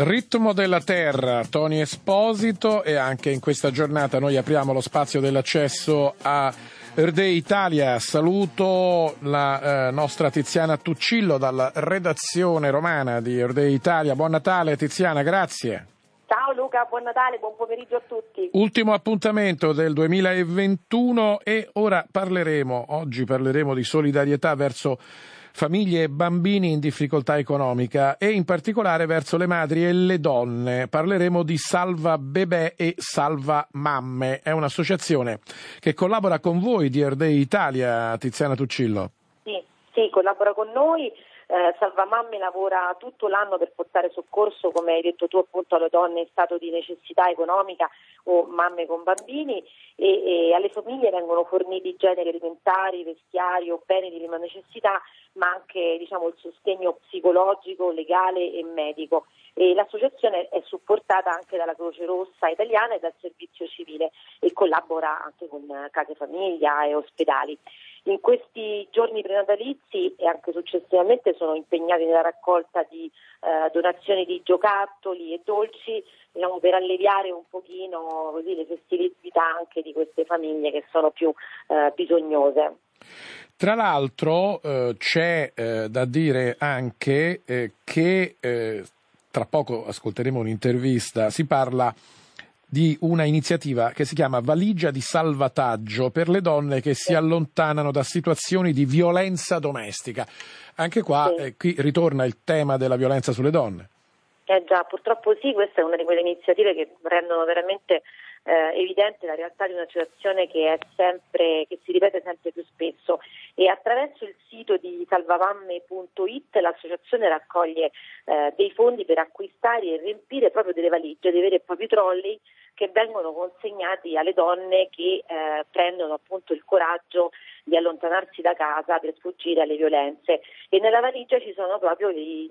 Ritmo della Terra, Tony Esposito, e anche in questa giornata noi apriamo lo spazio dell'accesso a Earth Day Italia. Saluto la nostra Tiziana Tuccillo dalla redazione romana di Earth Day Italia. Buon Natale Tiziana, grazie. Ciao Luca, buon Natale, buon pomeriggio a tutti. Ultimo appuntamento del 2021 e ora oggi parleremo di solidarietà verso famiglie e bambini in difficoltà economica e in particolare verso le madri e le donne. Parleremo di Salva Bebè e Salva Mamme. È un'associazione che collabora con voi di Earth Day Italia, Tiziana Tuccillo. Sì, collabora con noi. Salva Mamme lavora tutto l'anno per portare soccorso, come hai detto tu, appunto alle donne in stato di necessità economica o mamme con bambini e alle famiglie vengono forniti generi alimentari, vestiario, beni di prima necessità, ma anche il sostegno psicologico, legale e medico. E l'associazione è supportata anche dalla Croce Rossa italiana e dal servizio civile e collabora anche con case famiglia e ospedali. In questi giorni prenatalizi e anche successivamente sono impegnati nella raccolta di donazioni di giocattoli e dolci, per alleviare un pochino così le festività anche di queste famiglie che sono più bisognose. Tra l'altro c'è da dire anche che tra poco ascolteremo un'intervista, si parla di una iniziativa che si chiama Valigia di salvataggio per le donne che si allontanano da situazioni di violenza domestica. Anche qua qui ritorna il tema della violenza sulle donne. Già, purtroppo sì, questa è una di quelle iniziative che rendono veramente evidente la realtà di una situazione che si ripete sempre più spesso, e attraverso il sito di salvamamme.it l'associazione raccoglie dei fondi per acquistare e riempire proprio delle valigie, dei veri e propri trolley che vengono consegnati alle donne che prendono appunto il coraggio di allontanarsi da casa per sfuggire alle violenze, e nella valigia ci sono proprio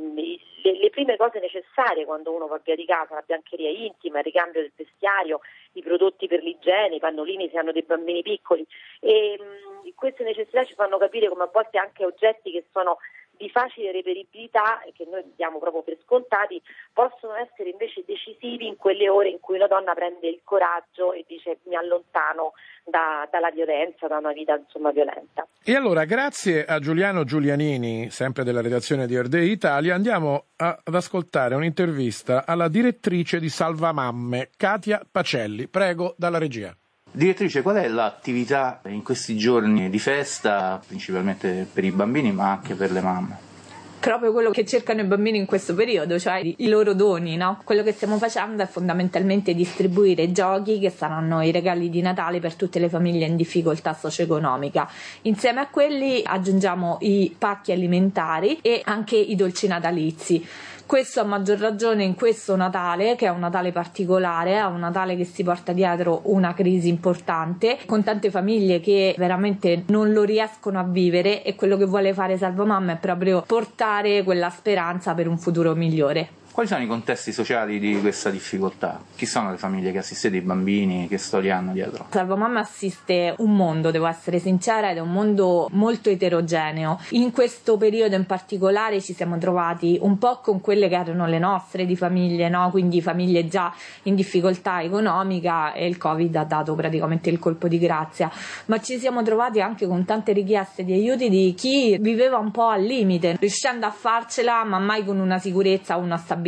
le prime cose necessarie quando uno va via di casa: la biancheria intima, il ricambio del vestiario, i prodotti per l'igiene, i pannolini se hanno dei bambini piccoli, e queste necessità ci fanno capire come a volte anche oggetti che sono di facile reperibilità e che noi diamo proprio per scontati possono essere invece decisivi in quelle ore in cui una donna prende il coraggio e dice: mi allontano dalla violenza, da una vita violenta. E allora, grazie a Giuliano Giulianini, sempre della redazione di Earth Day Italia, andiamo ad ascoltare un'intervista alla direttrice di Salva Mamme, Katia Pacelli. Prego, dalla regia. Direttrice, qual è l'attività in questi giorni di festa, principalmente per i bambini ma anche per le mamme? Proprio quello che cercano i bambini in questo periodo, cioè i loro doni, no? Quello che stiamo facendo è fondamentalmente distribuire giochi che saranno i regali di Natale per tutte le famiglie in difficoltà socio-economica. Insieme a quelli aggiungiamo i pacchi alimentari e anche i dolci natalizi. Questo a maggior ragione in questo Natale, che è un Natale particolare, è un Natale che si porta dietro una crisi importante, con tante famiglie che veramente non lo riescono a vivere, e quello che vuole fare Salva Mamme è proprio portare quella speranza per un futuro migliore. Quali sono i contesti sociali di questa difficoltà? Chi sono le famiglie che assistete, i bambini, che storie hanno dietro? Salva Mamme assiste un mondo, devo essere sincera, ed è un mondo molto eterogeneo. In questo periodo in particolare ci siamo trovati un po' con quelle che erano le nostre di famiglie, no? Quindi famiglie già in difficoltà economica, e il Covid ha dato praticamente il colpo di grazia, ma ci siamo trovati anche con tante richieste di aiuti di chi viveva un po' al limite, riuscendo a farcela ma mai con una sicurezza o una stabilità,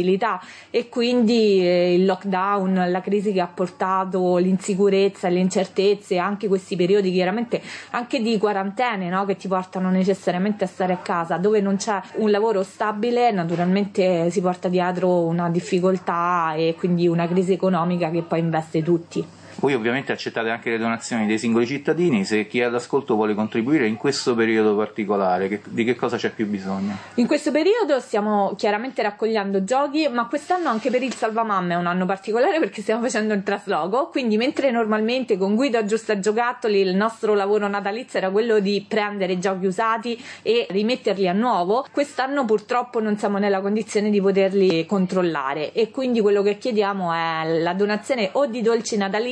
e quindi il lockdown, la crisi che ha portato l'insicurezza e le incertezze, anche questi periodi chiaramente anche di quarantene, no? Che ti portano necessariamente a stare a casa, dove non c'è un lavoro stabile, naturalmente si porta dietro una difficoltà e quindi una crisi economica che poi investe tutti. Voi ovviamente accettate anche le donazioni dei singoli cittadini. Se chi è all'ascolto vuole contribuire in questo periodo particolare, di che cosa c'è più bisogno? In questo periodo stiamo chiaramente raccogliendo giochi, ma quest'anno anche per il Salva Mamme è un anno particolare perché stiamo facendo il trasloco, quindi mentre normalmente con Guido Aggiusta Giocattoli il nostro lavoro natalizio era quello di prendere giochi usati e rimetterli a nuovo, quest'anno purtroppo non siamo nella condizione di poterli controllare, e quindi quello che chiediamo è la donazione o di dolci natalizi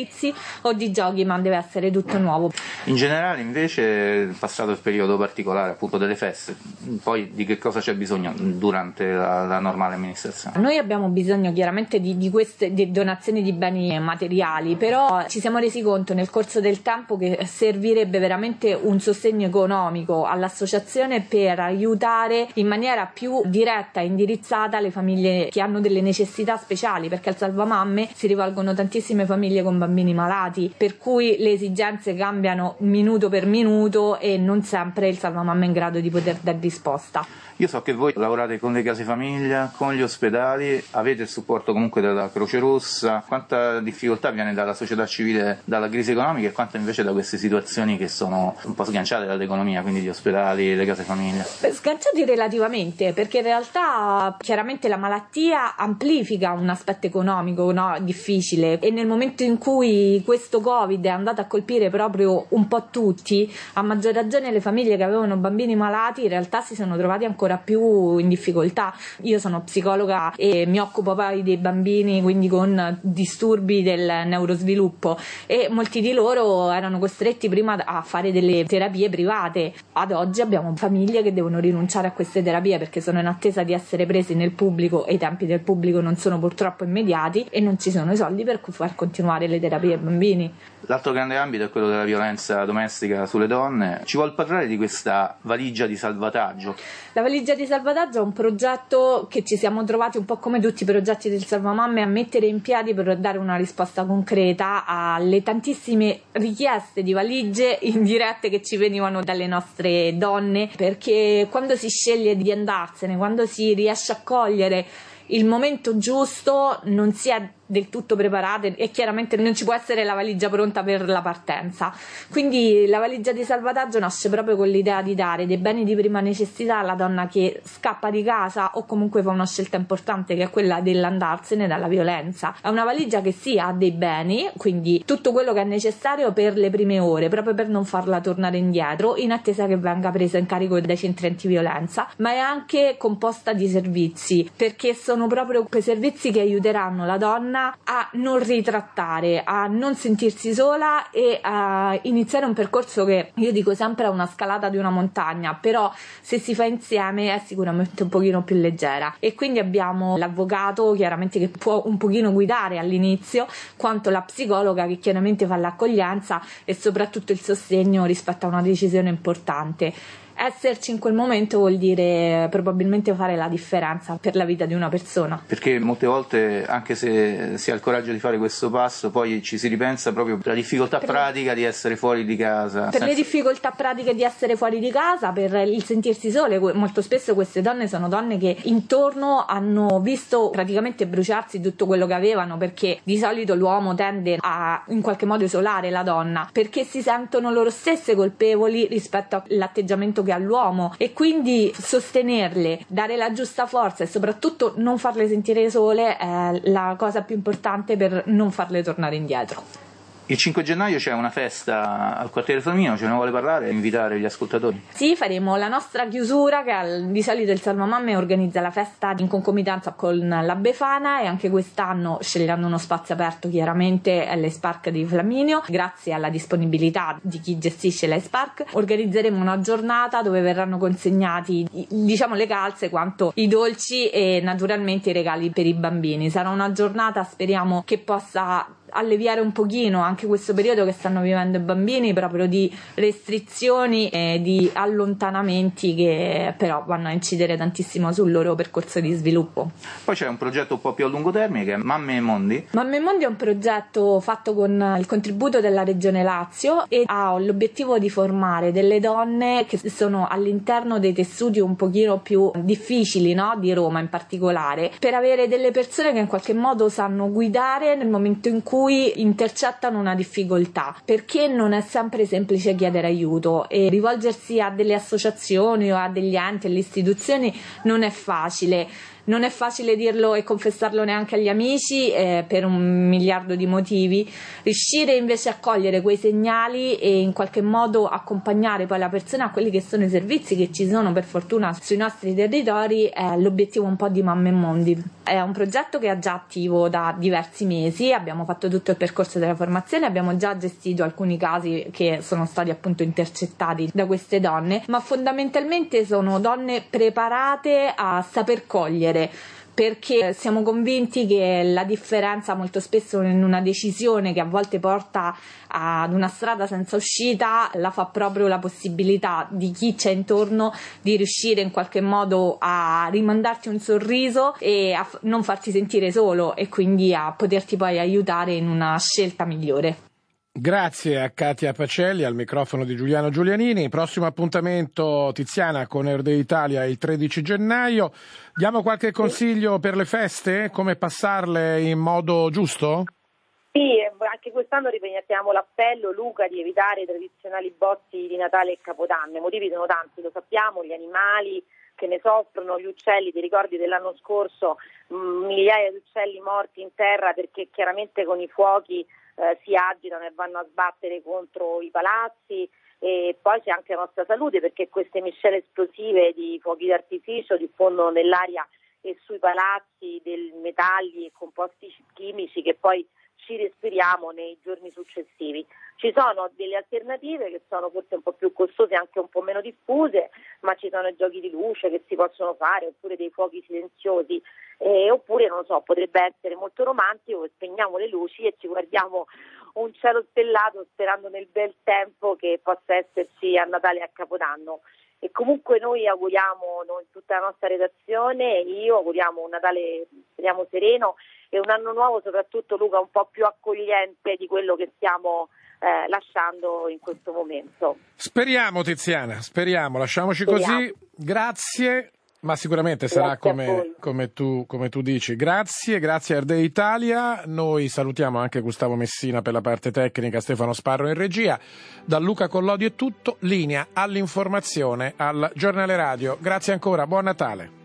attrezzi o di giochi, ma deve essere tutto nuovo. In generale invece, passato il periodo particolare appunto delle feste, poi di che cosa c'è bisogno durante la normale amministrazione? Noi abbiamo bisogno chiaramente di queste donazioni di beni materiali, però ci siamo resi conto nel corso del tempo che servirebbe veramente un sostegno economico all'associazione per aiutare in maniera più diretta e indirizzata le famiglie che hanno delle necessità speciali, perché al Salvamamme si rivolgono tantissime famiglie con bambini malati, per cui le esigenze cambiano minuto per minuto e non sempre il Salvamamme è in grado di poter dare risposta. Io so che voi lavorate con le case famiglia, con gli ospedali, avete il supporto comunque della Croce Rossa. Quanta difficoltà viene dalla società civile, dalla crisi economica, e quanta invece da queste situazioni che sono un po' sganciate dall'economia, quindi gli ospedali, le case famiglia? Sganciati relativamente, perché in realtà chiaramente la malattia amplifica un aspetto economico, no, difficile, e nel momento in cui questo Covid è andato a colpire proprio un po' tutti, a maggior ragione le famiglie che avevano bambini malati in realtà si sono trovati ancora più in difficoltà. Io sono psicologa e mi occupo poi dei bambini, quindi con disturbi del neurosviluppo, e molti di loro erano costretti prima a fare delle terapie private. Ad oggi abbiamo famiglie che devono rinunciare a queste terapie perché sono in attesa di essere presi nel pubblico e i tempi del pubblico non sono purtroppo immediati e non ci sono i soldi per far continuare le terapie ai bambini. L'altro grande ambito è quello della violenza domestica sulle donne. Ci vuol parlare di questa valigia di salvataggio? La valigia di salvataggio è un progetto che ci siamo trovati, un po' come tutti i progetti del Salvamamme, a mettere in piedi per dare una risposta concreta alle tantissime richieste di valigie indirette che ci venivano dalle nostre donne, perché quando si sceglie di andarsene, quando si riesce a cogliere il momento giusto, non si è del tutto preparate e chiaramente non ci può essere la valigia pronta per la partenza. Quindi la valigia di salvataggio nasce proprio con l'idea di dare dei beni di prima necessità alla donna che scappa di casa o comunque fa una scelta importante, che è quella dell'andarsene dalla violenza. È una valigia che sì, ha dei beni, quindi tutto quello che è necessario per le prime ore, proprio per non farla tornare indietro in attesa che venga presa in carico dai centri antiviolenza, ma è anche composta di servizi, perché sono proprio quei servizi che aiuteranno la donna a non ritrattare, a non sentirsi sola e a iniziare un percorso che io dico sempre è una scalata di una montagna, però se si fa insieme è sicuramente un pochino più leggera. E quindi abbiamo l'avvocato chiaramente che può un pochino guidare all'inizio, quanto la psicologa che chiaramente fa l'accoglienza e soprattutto il sostegno rispetto a una decisione importante. Esserci in quel momento vuol dire probabilmente fare la differenza per la vita di una persona. Perché molte volte, anche se si ha il coraggio di fare questo passo, poi ci si ripensa proprio per la difficoltà pratica di essere fuori di casa. Per le difficoltà pratiche di essere fuori di casa, per il sentirsi sole. Molto spesso queste donne sono donne che intorno hanno visto praticamente bruciarsi tutto quello che avevano, perché di solito l'uomo tende a in qualche modo isolare la donna, perché si sentono loro stesse colpevoli rispetto all'atteggiamento che all'uomo, e quindi sostenerle, dare la giusta forza e soprattutto non farle sentire sole è la cosa più importante per non farle tornare indietro. Il 5 gennaio c'è una festa al quartiere Flaminio, ce ne vuole parlare e invitare gli ascoltatori? Sì, faremo la nostra chiusura, che di solito il Salvamamme organizza la festa in concomitanza con la Befana, e anche quest'anno sceglieranno uno spazio aperto chiaramente all'Espark di Flaminio, grazie alla disponibilità di chi gestisce l'Espark. Organizzeremo una giornata dove verranno consegnati diciamo le calze quanto i dolci e naturalmente i regali per i bambini. Sarà una giornata, speriamo, che possa alleviare un pochino anche questo periodo che stanno vivendo i bambini, proprio di restrizioni e di allontanamenti che però vanno a incidere tantissimo sul loro percorso di sviluppo. Poi c'è un progetto un po' più a lungo termine che è Mamme e Mondi. Mamme e Mondi è un progetto fatto con il contributo della Regione Lazio e ha l'obiettivo di formare delle donne che sono all'interno dei tessuti un pochino più difficili, no? Di Roma in particolare, per avere delle persone che in qualche modo sanno guidare nel momento in cui intercettano una difficoltà, perché non è sempre semplice chiedere aiuto e rivolgersi a delle associazioni o a degli enti, alle istituzioni non è facile. Non è facile dirlo e confessarlo neanche agli amici, per 1.000.000.000 di motivi. Riuscire invece a cogliere quei segnali e in qualche modo accompagnare poi la persona a quelli che sono i servizi che ci sono per fortuna sui nostri territori è l'obiettivo un po' di Mamme Mondi. È un progetto che è già attivo da diversi mesi, abbiamo fatto tutto il percorso della formazione, abbiamo già gestito alcuni casi che sono stati appunto intercettati da queste donne, ma fondamentalmente sono donne preparate a saper cogliere, perché siamo convinti che la differenza molto spesso in una decisione che a volte porta ad una strada senza uscita la fa proprio la possibilità di chi c'è intorno di riuscire in qualche modo a rimandarti un sorriso e a non farti sentire solo, e quindi a poterti poi aiutare in una scelta migliore. Grazie a Katia Pacelli, al microfono di Giuliano Giulianini. Prossimo appuntamento, Tiziana, con Air Day Italia il 13 gennaio. Diamo qualche consiglio per le feste? Come passarle in modo giusto? Sì, anche quest'anno ripetiamo l'appello, Luca, di evitare i tradizionali botti di Natale e Capodanno. I motivi sono tanti, lo sappiamo, gli animali che ne soffrono, gli uccelli. Ti ricordi dell'anno scorso migliaia di uccelli morti in terra perché chiaramente con i fuochi si agitano e vanno a sbattere contro i palazzi. E poi c'è anche la nostra salute, perché queste miscele esplosive di fuochi d'artificio diffondono nell'aria e sui palazzi dei metalli e composti chimici che poi ci respiriamo nei giorni successivi. Ci sono delle alternative che sono forse un po' più costose e anche un po' meno diffuse, ma ci sono i giochi di luce che si possono fare, oppure dei fuochi silenziosi, oppure non so, potrebbe essere molto romantico, spegniamo le luci e ci guardiamo un cielo stellato sperando nel bel tempo che possa esserci a Natale e a Capodanno. E comunque noi auguriamo, tutta la nostra redazione, io auguriamo un Natale, speriamo, sereno, e un anno nuovo soprattutto, Luca, un po' più accogliente di quello che stiamo lasciando in questo momento. Speriamo, Tiziana, speriamo, lasciamoci così. Grazie. Ma sicuramente sarà come tu dici. Grazie a Air Day Italia. Noi salutiamo anche Gustavo Messina per la parte tecnica, Stefano Sparro in regia. Da Luca Collodi è tutto. Linea all'informazione al Giornale Radio. Grazie ancora, buon Natale.